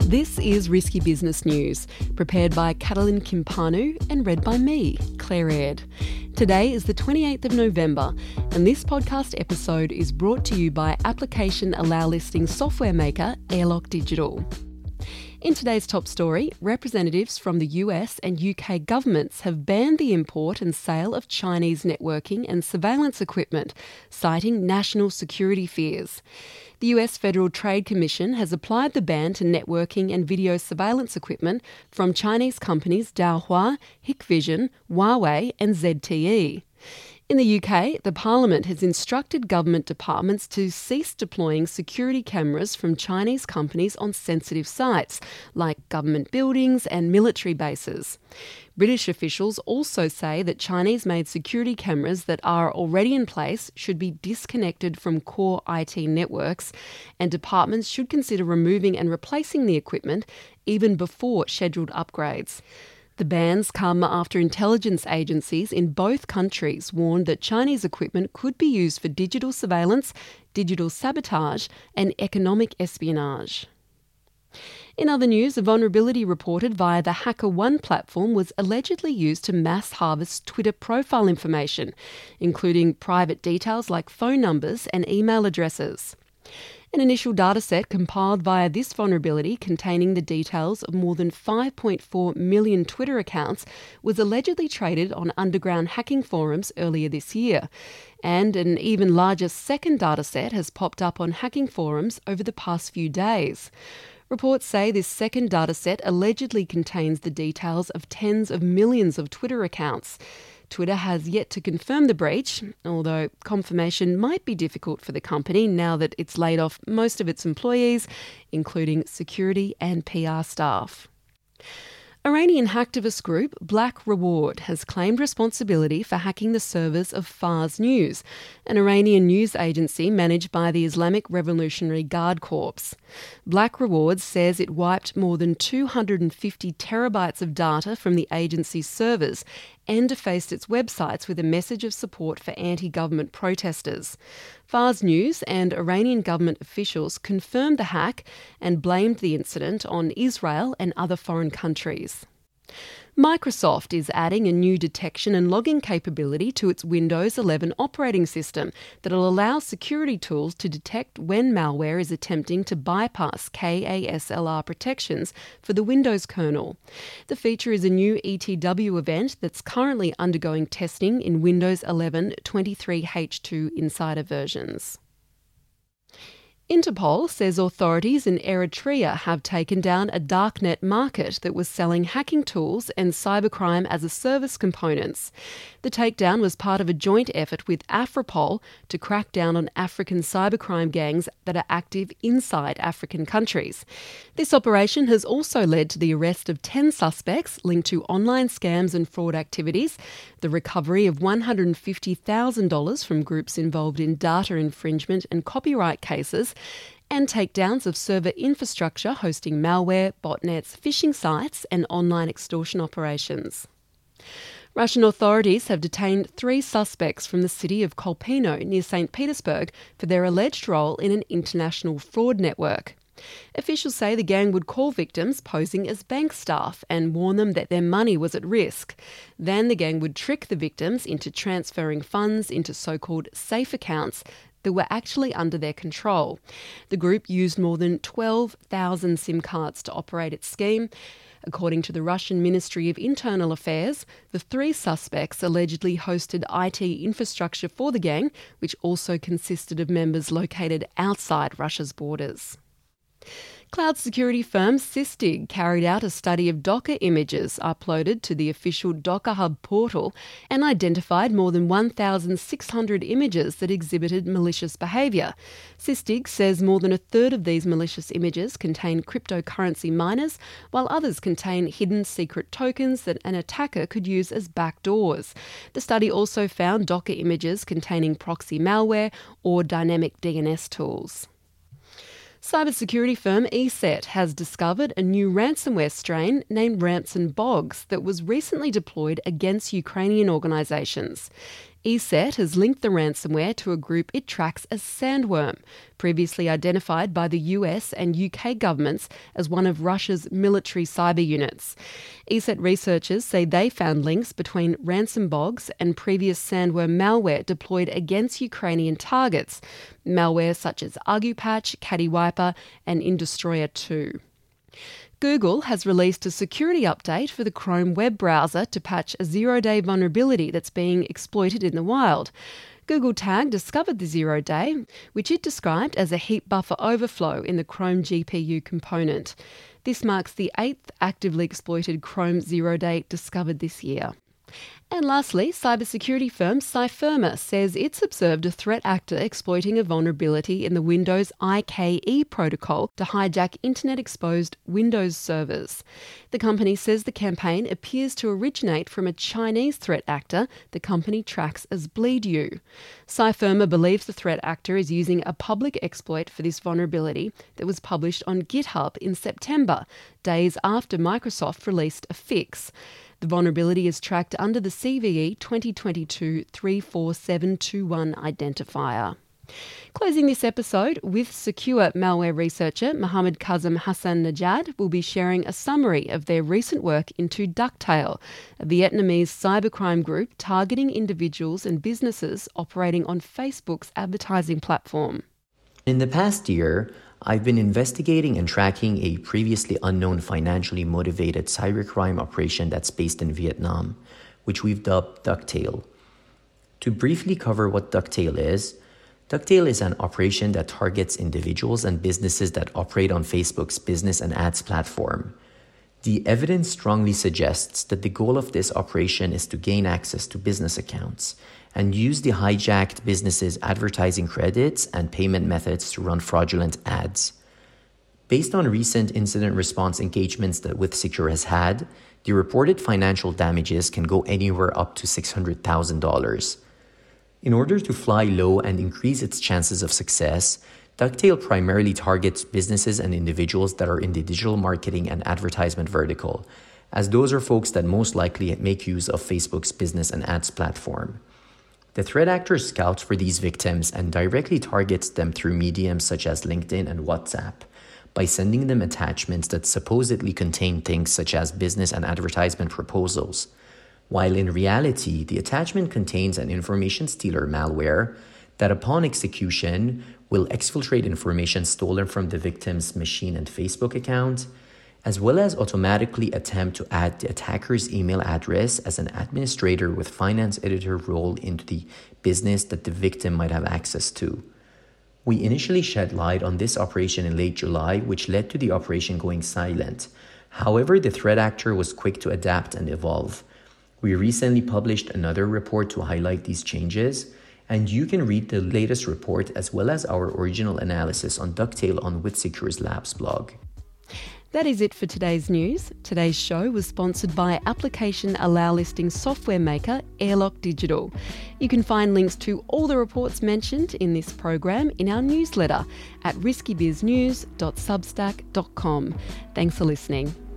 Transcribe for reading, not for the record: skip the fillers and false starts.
This is Risky Business News, prepared by Catalin Kimpanu and read by me, Claire Aird. Today is the 28th of November, and this podcast episode is brought to you by application allow listing software maker Airlock Digital. In today's top story, representatives from the US and UK governments have banned the import and sale of Chinese networking and surveillance equipment, citing national security fears. The US Federal Trade Commission has applied the ban to networking and video surveillance equipment from Chinese companies Dahua, Hikvision, Huawei and ZTE. In the UK, the Parliament has instructed government departments to cease deploying security cameras from Chinese companies on sensitive sites, like government buildings and military bases. British officials also say that Chinese-made security cameras that are already in place should be disconnected from core IT networks, and departments should consider removing and replacing the equipment even before scheduled upgrades. The bans come after intelligence agencies in both countries warned that Chinese equipment could be used for digital surveillance, digital sabotage and economic espionage. In other news, a vulnerability reported via the HackerOne platform was allegedly used to mass harvest Twitter profile information, including private details like phone numbers and email addresses. An initial dataset compiled via this vulnerability containing the details of more than 5.4 million Twitter accounts was allegedly traded on underground hacking forums earlier this year. And an even larger second dataset has popped up on hacking forums over the past few days. Reports say this second dataset allegedly contains the details of tens of millions of Twitter accounts. Twitter has yet to confirm the breach, although confirmation might be difficult for the company now that it's laid off most of its employees, including security and PR staff. Iranian hacktivist group Black Reward has claimed responsibility for hacking the servers of Fars News, an Iranian news agency managed by the Islamic Revolutionary Guard Corps. Black Reward says it wiped more than 250 terabytes of data from the agency's servers and defaced its websites with a message of support for anti-government protesters. Fars News and Iranian government officials confirmed the hack and blamed the incident on Israel and other foreign countries. Microsoft is adding a new detection and logging capability to its Windows 11 operating system that will allow security tools to detect when malware is attempting to bypass KASLR protections for the Windows kernel. The feature is a new ETW event that's currently undergoing testing in Windows 11 23H2 Insider versions. Interpol says authorities in Eritrea have taken down a darknet market that was selling hacking tools and cybercrime as a service components. The takedown was part of a joint effort with Afripol to crack down on African cybercrime gangs that are active inside African countries. This operation has also led to the arrest of 10 suspects linked to online scams and fraud activities, the recovery of $150,000 from groups involved in data infringement and copyright cases, and takedowns of server infrastructure hosting malware, botnets, phishing sites and online extortion operations. Russian authorities have detained 3 suspects from the city of Kolpino near St. Petersburg for their alleged role in an international fraud network. Officials say the gang would call victims posing as bank staff and warn them that their money was at risk. Then the gang would trick the victims into transferring funds into so-called safe accounts that were actually under their control. The group used more than 12,000 SIM cards to operate its scheme. According to the Russian Ministry of Internal Affairs, the 3 suspects allegedly hosted IT infrastructure for the gang, which also consisted of members located outside Russia's borders. Cloud security firm Sysdig carried out a study of Docker images uploaded to the official Docker Hub portal and identified more than 1,600 images that exhibited malicious behaviour. Sysdig says more than a third of these malicious images contain cryptocurrency miners, while others contain hidden secret tokens that an attacker could use as backdoors. The study also found Docker images containing proxy malware or dynamic DNS tools. Cybersecurity firm ESET has discovered a new ransomware strain named Ransom Bogs that was recently deployed against Ukrainian organisations. ESET has linked the ransomware to a group it tracks as Sandworm, previously identified by the US and UK governments as one of Russia's military cyber units. ESET researchers say they found links between ransom bogs and previous Sandworm malware deployed against Ukrainian targets, malware such as ArguePatch, CaddyWiper and Indestroyer 2. Google has released a security update for the Chrome web browser to patch a zero-day vulnerability that's being exploited in the wild. Google Tag discovered the zero-day, which it described as a heap buffer overflow in the Chrome GPU component. This marks the 8th actively exploited Chrome zero-day discovered this year. And lastly, cybersecurity firm Cypherma says it's observed a threat actor exploiting a vulnerability in the Windows IKE protocol to hijack internet-exposed Windows servers. The company says the campaign appears to originate from a Chinese threat actor the company tracks as BleedU. Cypherma believes the threat actor is using a public exploit for this vulnerability that was published on GitHub in September, days after Microsoft released a fix. The vulnerability is tracked under the CVE 2022-34721 identifier. Closing this episode with secure malware researcher Mohammed Kazem Hassan Najad will be sharing a summary of their recent work into Ducktail, a Vietnamese cybercrime group targeting individuals and businesses operating on Facebook's advertising platform. In the past year, I've been investigating and tracking a previously unknown financially motivated cybercrime operation that's based in Vietnam, which we've dubbed Ducktail. To briefly cover what Ducktail is an operation that targets individuals and businesses that operate on Facebook's business and ads platform. The evidence strongly suggests that the goal of this operation is to gain access to business accounts and use the hijacked business's advertising credits and payment methods to run fraudulent ads. Based on recent incident response engagements that WithSecure has had, the reported financial damages can go anywhere up to $600,000. In order to fly low and increase its chances of success, Ducktail primarily targets businesses and individuals that are in the digital marketing and advertisement vertical, as those are folks that most likely make use of Facebook's business and ads platform. The threat actor scouts for these victims and directly targets them through mediums such as LinkedIn and WhatsApp by sending them attachments that supposedly contain things such as business and advertisement proposals, while in reality, the attachment contains an information stealer malware that upon execution will exfiltrate information stolen from the victim's machine and Facebook account, as well as automatically attempt to add the attacker's email address as an administrator with finance editor role into the business that the victim might have access to. We initially shed light on this operation in late July, which led to the operation going silent. However, the threat actor was quick to adapt and evolve. We recently published another report to highlight these changes, and you can read the latest report as well as our original analysis on Ducktail on WithSecure's Labs blog. That is it for today's news. Today's show was sponsored by application allow listing software maker Airlock Digital. You can find links to all the reports mentioned in this program in our newsletter at riskybiznews.substack.com. Thanks for listening.